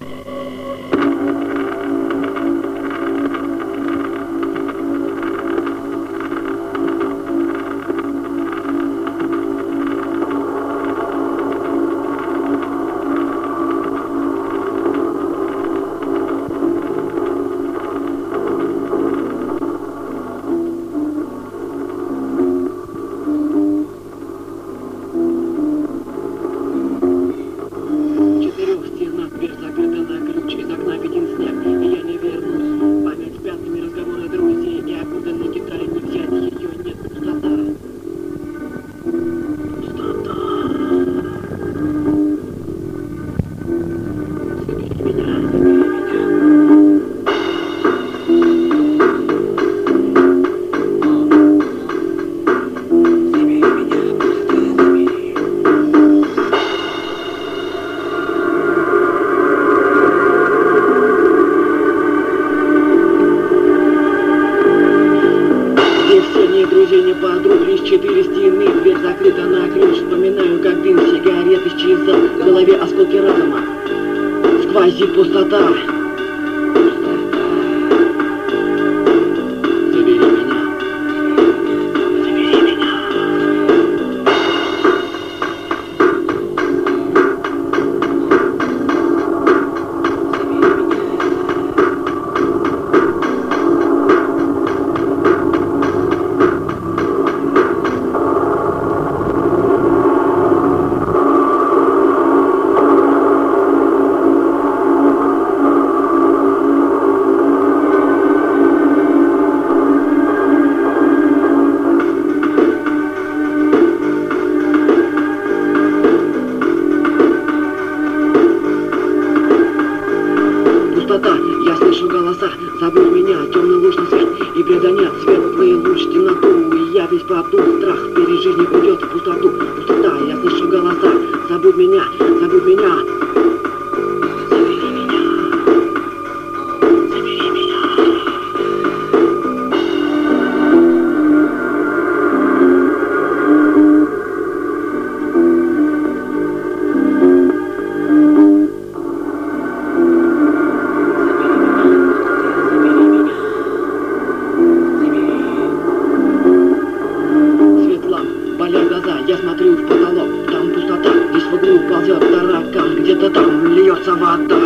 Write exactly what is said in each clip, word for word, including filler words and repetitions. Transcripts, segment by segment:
Четыре стены, дверь закрыта на ключ. Вспоминаю, как дым сигарет исчезал. В голове осколки разума. Сквозит пустота. Забери меня. Забери меня. Я слышу голоса, забудь меня, темный луч на свет, и преданет светлый луч в темноту, и я весь потух, страх перед жизнью уйдет в пустоту, пустота, я слышу голоса, забудь меня, забудь меня. Забери меня, забери меня. Я смотрю в потолок, там пустота, здесь в углу ползет таракан, где-то там льется вода.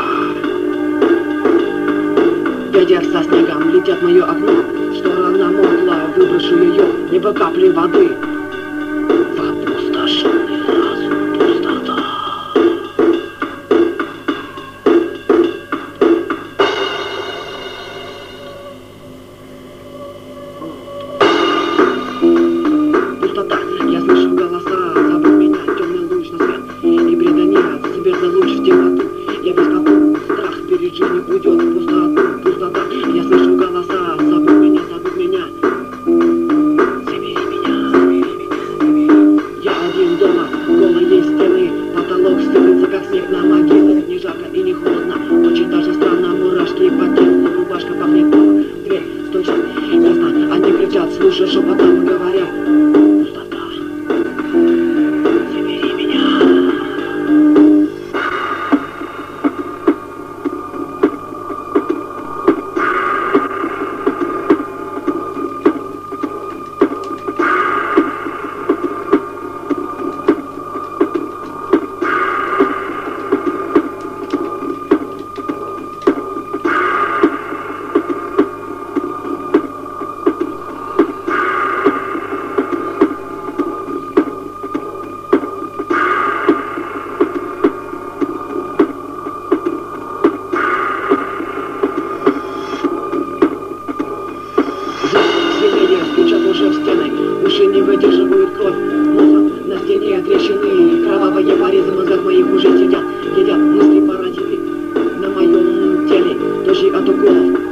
Ветер со снегом летят в мое окно, сторона могла, выброшу ее, небо капли воды. В опустошенный разум пустота. Пустота, я слышу голоса, забудь меня, темный луч на свет, и преданет светлый луч в темноту. Я без потух, страх перед жизнью уйдет в пустоту, пустота, я слышу голоса, забудь меня, забудь меня. Забери меня, забери меня. Я один дома, голые стены, потолок стелится, как снег на могилах, не жарко и не холодно, очень даже странно, мурашки по телу, рубашка пахнет дома, дверь стучат, ясно, одни кричат, слушай шепотом, говорят. Стучат уже в стены, уши не выдерживают кровь. Мозг на стене трещины, кровавые порезы в мозгах моих уже сидят. Едят мысли паразиты на моем теле, точки от уколов.